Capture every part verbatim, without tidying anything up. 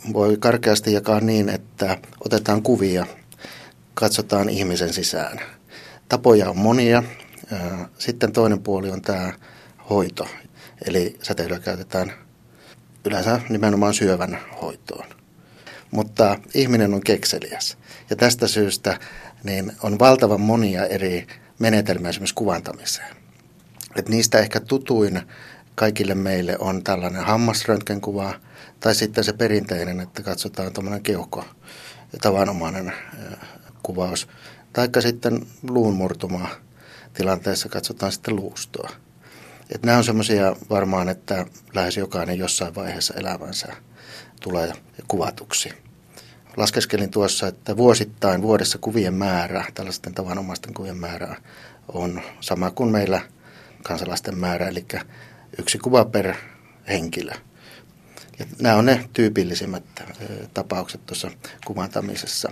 voi karkeasti jakaa niin, että otetaan kuvia, katsotaan ihmisen sisään. Tapoja on monia. Sitten toinen puoli on tämä hoito, eli säteilyä käytetään yleensä nimenomaan syövän hoitoon. Mutta ihminen on kekseliäs ja tästä syystä niin on valtavan monia eri menetelmiä esimerkiksi kuvantamiseen. Et niistä ehkä tutuin kaikille meille on tällainen hammasröntgenkuva tai sitten se perinteinen, että katsotaan tuommoinen keuhko, tavanomainen kuvaus. Taikka sitten luunmurtuma tilanteessa katsotaan sitten luustoa. Et nämä on semmoisia varmaan, että lähes jokainen jossain vaiheessa elämänsä tulee kuvatuksi. Laskeskelin tuossa, että vuosittain vuodessa kuvien määrä, tällaisten tavanomaisten kuvien määrä on sama kuin meillä kansalaisten määrä, eli yksi kuva per henkilö. Ja nämä on ne tyypillisimmät tapaukset tuossa kuvantamisessa.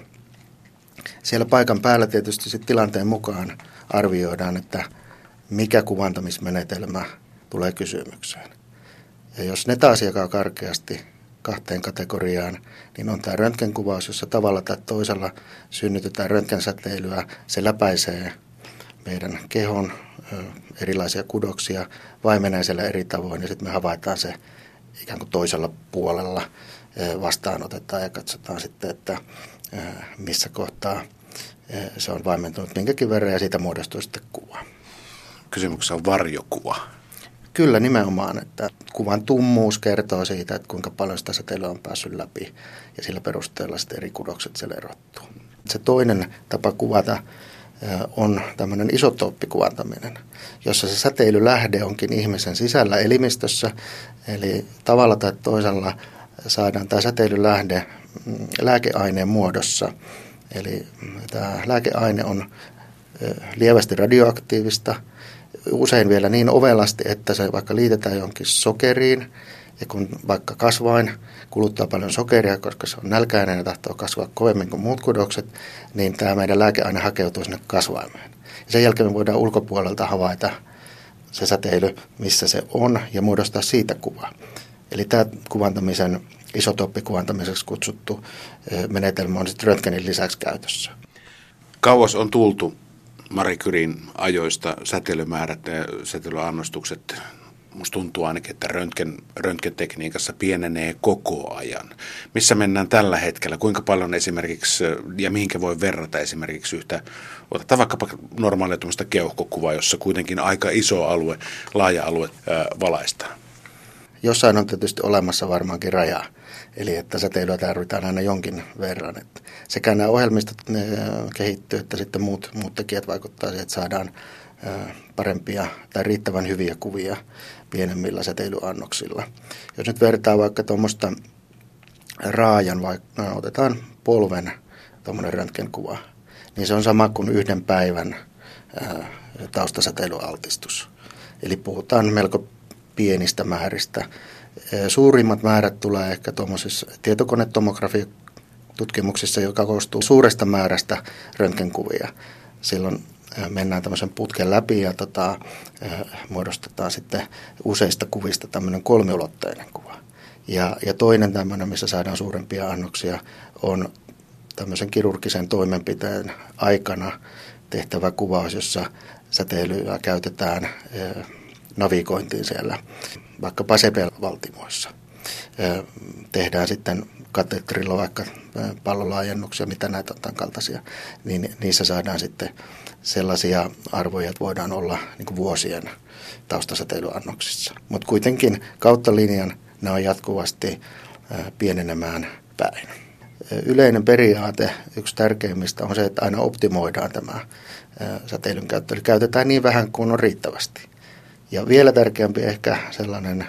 Siellä paikan päällä tietysti sit tilanteen mukaan arvioidaan, että mikä kuvantamismenetelmä tulee kysymykseen. Ja jos ne taas jakaa karkeasti kahteen kategoriaan, niin on tämä röntgenkuvaus, jossa tavalla tai toisella synnytetään röntgensäteilyä. Se läpäisee meidän kehon erilaisia kudoksia, vaimenee siellä eri tavoin ja sitten me havaitaan se ikään kuin toisella puolella, vastaanotetaan ja katsotaan sitten, että missä kohtaa se on vaimentunut minkäkin verran ja siitä muodostuu sitten kuva. Kysymyksessä on varjokuva. Kyllä nimenomaan, että kuvan tummuus kertoo siitä, että kuinka paljon sitä säteilyä on päässyt läpi ja sillä perusteella sitten eri kudokset siellä erottuu. Se toinen tapa kuvata on tämmöinen isotooppikuvantaminen, jossa se säteilylähde onkin ihmisen sisällä elimistössä, eli tavalla tai toisella saadaan tämä säteilylähde lääkeaineen muodossa. Eli tämä lääkeaine on lievästi radioaktiivista, usein vielä niin ovelasti, että se vaikka liitetään jonkin sokeriin, ja kun vaikka kasvain kuluttaa paljon sokeria, koska se on nälkäinen ja tahtoo kasvaa kovemmin kuin muut kudokset, niin tämä meidän lääkeaine hakeutuu sinne kasvaimeen. Ja sen jälkeen me voidaan ulkopuolelta havaita se säteily, missä se on, ja muodostaa siitä kuva. Eli tämä kuvantamisen, isotooppikuvantamiseksi kutsuttu menetelmä on sitten röntgenin lisäksi käytössä. Kauas on tultu Marie Curien ajoista säteilymäärät ja säteilyannostukset. Musta tuntuu ainakin, että röntgen, röntgentekniikassa pienenee koko ajan. Missä mennään tällä hetkellä? Kuinka paljon esimerkiksi, ja mihinkä voi verrata esimerkiksi yhtä, otetaan vaikkapa normaalia tuommoista keuhkokuvaa, jossa kuitenkin aika iso alue, laaja alue ää, valaistaan. Jossain on tietysti olemassa varmaankin raja, eli että säteilyä tarvitaan aina jonkin verran. Että sekä nämä ohjelmistot ne kehittyy, että sitten muut, muut tekijät vaikuttaa siihen, että saadaan parempia tai riittävän hyviä kuvia pienemmillä säteilyannoksilla. Jos nyt vertaa vaikka tuommoista raajan, vaikka no, otetaan polven tuommoinen röntgenkuva, niin se on sama kuin yhden päivän ää, taustasäteilyaltistus. Eli puhutaan melko pienistä määristä. Suurimmat määrät tulee ehkä tuommoisissa tietokonetomografiatutkimuksissa, joka koostuu suuresta määrästä röntgenkuvia. Silloin mennään tämmöisen putken läpi ja tota, muodostetaan sitten useista kuvista tämmöinen kolmiulotteinen kuva. Ja, ja toinen tämmöinen, missä saadaan suurempia annoksia, on tämmöisen kirurgisen toimenpiteen aikana tehtävä kuvaus, jossa säteilyä käytetään navigointiin siellä vaikka sepelvaltimoissa. Tehdään sitten katetrilla vaikka pallolaajennuksia, mitä näitä on tämän kaltaisia, niin niissä saadaan sitten sellaisia arvoja, että voidaan olla niin kuin vuosien taustasäteilyannoksissa. Mutta kuitenkin kautta linjan nämä on jatkuvasti pienenemään päin. Yleinen periaate, yksi tärkeimmistä, on se, että aina optimoidaan tämä säteilyn käyttö. Eli käytetään niin vähän kuin on riittävästi. Ja vielä tärkeämpi ehkä sellainen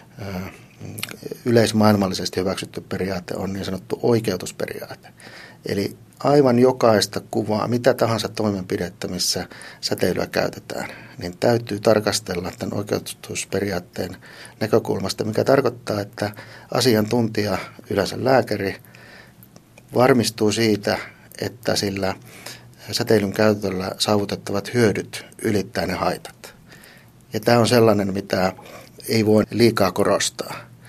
yleismaailmallisesti hyväksytty periaate on niin sanottu oikeutusperiaate. Eli aivan jokaista kuvaa, mitä tahansa toimenpidettä, missä säteilyä käytetään, niin täytyy tarkastella tämän oikeutusperiaatteen näkökulmasta, mikä tarkoittaa, että asiantuntija, yleensä lääkäri, varmistuu siitä, että sillä säteilyn käytöllä saavutettavat hyödyt ylittää ne haitat. Ja tämä on sellainen, mitä ei voi liikaa korostaa.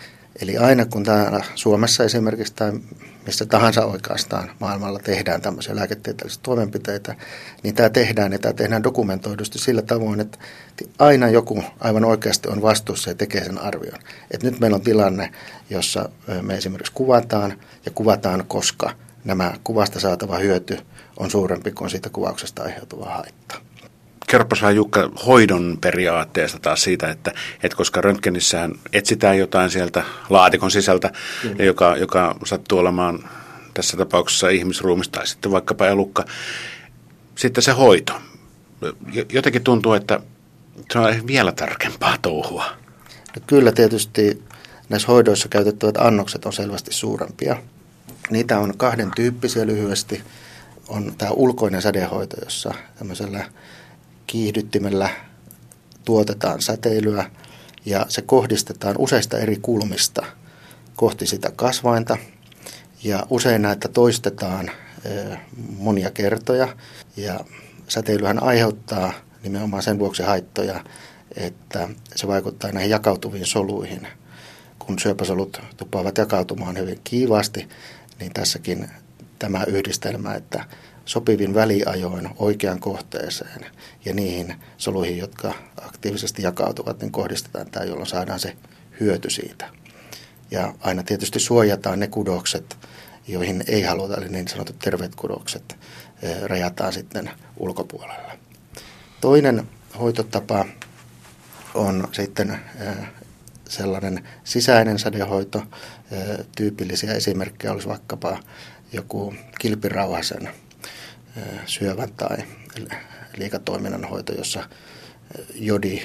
Eli aina kun täällä Suomessa esimerkiksi tai missä tahansa oikeastaan maailmalla tehdään tämmöisiä lääketieteellisiä toimenpiteitä, niin tämä tehdään ja tämä tehdään dokumentoidusti sillä tavoin, että aina joku aivan oikeasti on vastuussa ja tekee sen arvion. Et nyt meillä on tilanne, jossa me esimerkiksi kuvataan ja kuvataan, koska nämä kuvasta saatava hyöty on suurempi kuin siitä kuvauksesta aiheutuva haitta. Kerropas Jukka hoidon periaatteesta taas siitä, että, että koska röntgenissähän etsitään jotain sieltä laatikon sisältä, mm. joka, joka sattuu olemaan tässä tapauksessa ihmisruumis tai sitten vaikkapa elukka, sitten se hoito. Jotenkin tuntuu, että se on vielä tarkempaa touhua. No kyllä tietysti näissä hoidoissa käytettävät annokset on selvästi suurempia. Niitä on kahden tyyppisiä lyhyesti. On tämä ulkoinen sädehoito, jossa tämmöisellä kiihdyttimellä tuotetaan säteilyä ja se kohdistetaan useista eri kulmista kohti sitä kasvainta. Ja usein näitä toistetaan monia kertoja ja säteilyhän aiheuttaa nimenomaan sen vuoksi haittoja, että se vaikuttaa näihin jakautuviin soluihin. Kun syöpäsolut tuppaavat jakautumaan hyvin kiivaasti, niin tässäkin tämä yhdistelmä, että sopivin väliajoin oikeaan kohteeseen ja niihin soluihin, jotka aktiivisesti jakautuvat, niin kohdistetaan tämä, jolloin saadaan se hyöty siitä. Ja aina tietysti suojataan ne kudokset, joihin ei haluta, eli niin sanotut terveet kudokset, rajataan sitten ulkopuolella. Toinen hoitotapa on sitten sellainen sisäinen sädehoito. Tyypillisiä esimerkkejä olisi vaikkapa joku kilpirauhasen syövän tai liikatoiminnan hoito, jossa jodi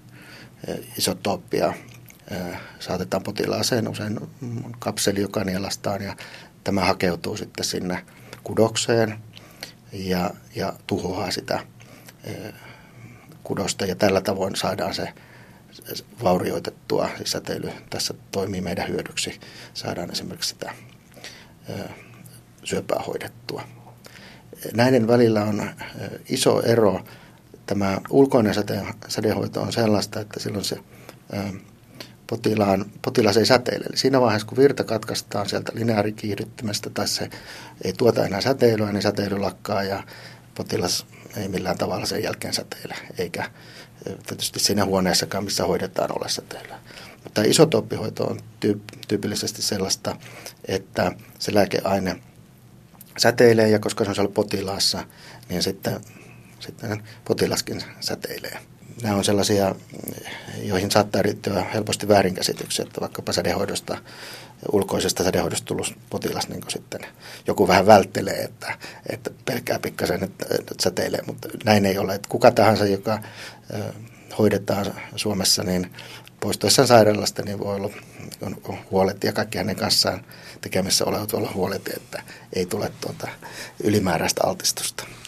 isotooppia saatetaan potilaaseen, usein kapseli, joka nielastaan, ja tämä hakeutuu sitten sinne kudokseen ja, ja tuhoaa sitä kudosta, ja tällä tavoin saadaan se vaurioitettua, siis säteily tässä toimii meidän hyödyksi, saadaan esimerkiksi sitä syöpää hoidettua. Näiden välillä on iso ero. Tämä ulkoinen säde, sädehoito on sellaista, että silloin se potilaan, potilas ei säteile. Eli siinä vaiheessa, kun virta katkaistaan sieltä lineaarikiihdyttimestä tai se ei tuota enää säteilyä, niin säteily lakkaa ja potilas ei millään tavalla sen jälkeen säteile, eikä tietysti siinä huoneessakaan, missä hoidetaan, ole säteilyä. Mutta isotooppihoito on tyypillisesti sellaista, että se lääkeaine säteilee, ja koska se on siellä potilaassa, niin sitten, sitten potilaskin säteilee. Nämä on sellaisia, joihin saattaa riittyä helposti väärinkäsityksiä, että vaikkapa sädehoidosta, ulkoisesta sädehoidosta tullut potilas, niin sitten joku vähän välttelee, että, että pelkää pikkasen, että, että säteilee, mutta näin ei ole. Että kuka tahansa, joka hoidetaan Suomessa, niin poistuessaan sairaalasta, niin voi olla huolehtia, kaikki hänen kanssaan tekemissä olevat olla huolehtia, että ei tule tuota ylimääräistä altistusta.